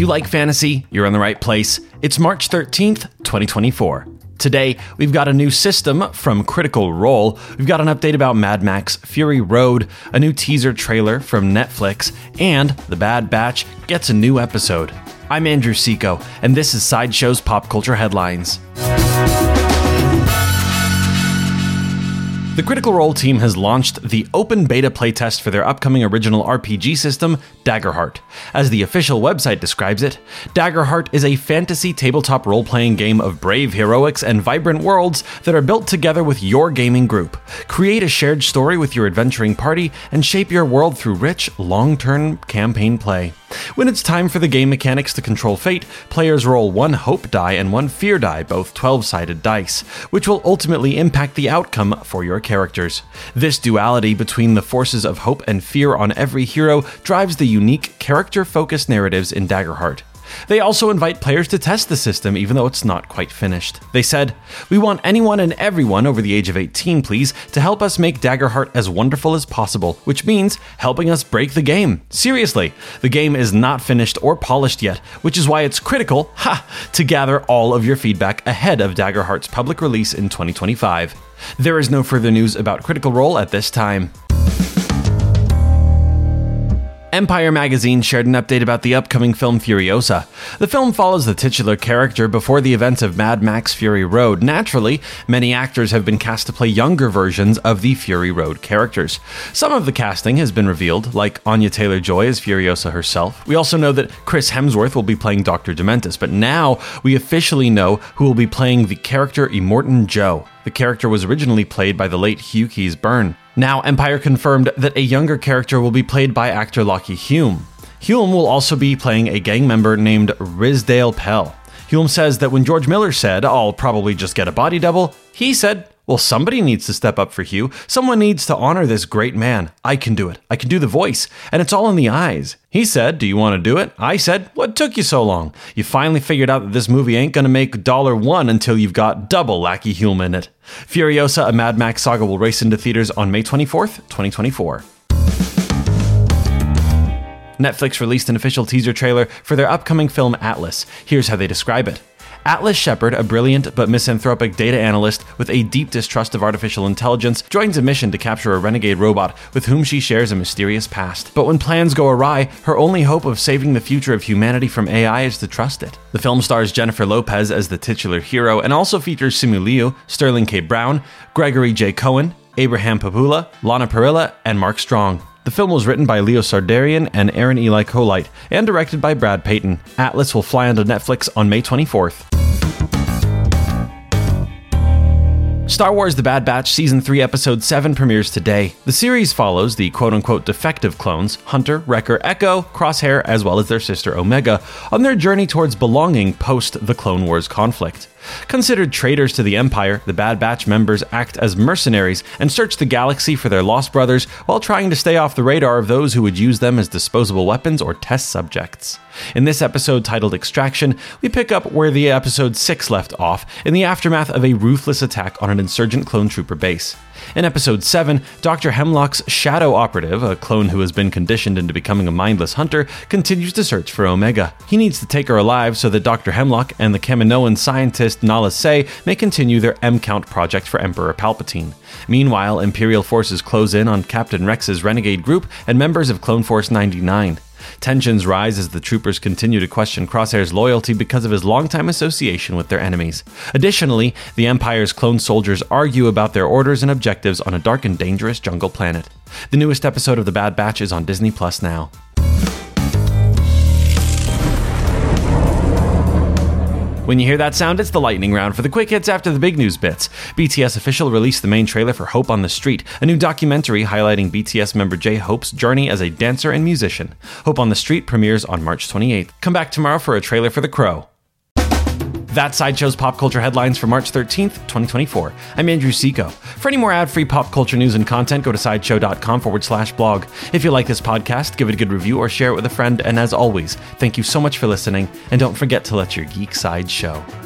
you like fantasy, you're in the right place. It's March 13th, 2024. Today, we've got a new system from Critical Role, we've got an update about Mad Max Fury Road, a new teaser trailer from Netflix, and The Bad Batch gets a new episode. I'm Andrew Seco, and this is Sideshow's Pop Culture Headlines. The Critical Role team has launched the open beta playtest for their upcoming original RPG system, Daggerheart. As the official website describes it, Daggerheart is a fantasy tabletop role-playing game of brave heroics and vibrant worlds that are built together with your gaming group. Create a shared story with your adventuring party and shape your world through rich, long-term campaign play. When it's time for the game mechanics to control fate, players roll one hope die and one fear die, both 12-sided dice, which will ultimately impact the outcome for your characters. This duality between the forces of hope and fear on every hero drives the unique, character-focused narratives in Daggerheart. They also invite players to test the system even though it's not quite finished. They said, "We want anyone and everyone over the age of 18, please, to help us make Daggerheart as wonderful as possible, which means helping us break the game. Seriously, the game is not finished or polished yet, which is why it's critical, to gather all of your feedback ahead of Daggerheart's public release in 2025. There is no further news about Critical Role at this time. Empire magazine shared an update about the upcoming film Furiosa. The film follows the titular character before the events of Mad Max Fury Road. Naturally, many actors have been cast to play younger versions of the Fury Road characters. Some of the casting has been revealed, like Anya Taylor-Joy as Furiosa herself. We also know that Chris Hemsworth will be playing Dr. Dementus, but now we officially know who will be playing the character Immortan Joe. The character was originally played by the late Hugh Keys-Byrne. Now, Empire confirmed that a younger character will be played by actor Lockie Hume. Hume will also be playing a gang member named Rizdale Pell. Hume says that when George Miller said, "I'll probably just get a body double," he said, "Well, somebody needs to step up for Hugh. Someone needs to honor this great man. I can do it. I can do the voice. And it's all in the eyes." He said, "Do you want to do it?" I said, "What took you so long? You finally figured out that this movie ain't gonna make $1 until you've got double Lackey Hume in it." Furiosa, a Mad Max saga, will race into theaters on May 24th, 2024. Netflix released an official teaser trailer for their upcoming film Atlas. Here's how they describe it. Atlas Shepard, a brilliant but misanthropic data analyst with a deep distrust of artificial intelligence, joins a mission to capture a renegade robot with whom she shares a mysterious past. But when plans go awry, her only hope of saving the future of humanity from AI is to trust it. The film stars Jennifer Lopez as the titular hero and also features Simu Liu, Sterling K. Brown, Gregory J. Cohen, Abraham Papula, Lana Parrilla, and Mark Strong. The film was written by Leo Sardarian and Aaron Eli Colite and directed by Brad Payton. Atlas will fly onto Netflix on May 24th. Star Wars The Bad Batch Season 3 Episode 7 premieres today. The series follows the quote-unquote defective clones, Hunter, Wrecker, Echo, Crosshair, as well as their sister Omega, on their journey towards belonging post the Clone Wars conflict. Considered traitors to the Empire, the Bad Batch members act as mercenaries and search the galaxy for their lost brothers while trying to stay off the radar of those who would use them as disposable weapons or test subjects. In this episode titled Extraction, we pick up where the episode 6 left off, in the aftermath of a ruthless attack on an insurgent clone trooper base. In episode 7, Dr. Hemlock's shadow operative, a clone who has been conditioned into becoming a mindless hunter, continues to search for Omega. He needs to take her alive so that Dr. Hemlock and the Kaminoan scientist Nala Se may continue their M-Count project for Emperor Palpatine. Meanwhile, Imperial forces close in on Captain Rex's renegade group and members of Clone Force 99. Tensions rise as the troopers continue to question Crosshair's loyalty because of his longtime association with their enemies. Additionally, the Empire's clone soldiers argue about their orders and objectives on a dark and dangerous jungle planet. The newest episode of The Bad Batch is on Disney Plus now. When you hear that sound, it's the lightning round for the quick hits after the big news bits. BTS Official released the main trailer for Hope on the Street, a new documentary highlighting BTS member J-Hope's journey as a dancer and musician. Hope on the Street premieres on March 28th. Come back tomorrow for a trailer for The Crow. That's Sideshow's Pop Culture Headlines for March 13th, 2024. I'm Andrew Seco. For any more ad-free pop culture news and content, go to sideshow.com/blog. If you like this podcast, give it a good review or share it with a friend. And as always, thank you so much for listening, and don't forget to let your geek side show.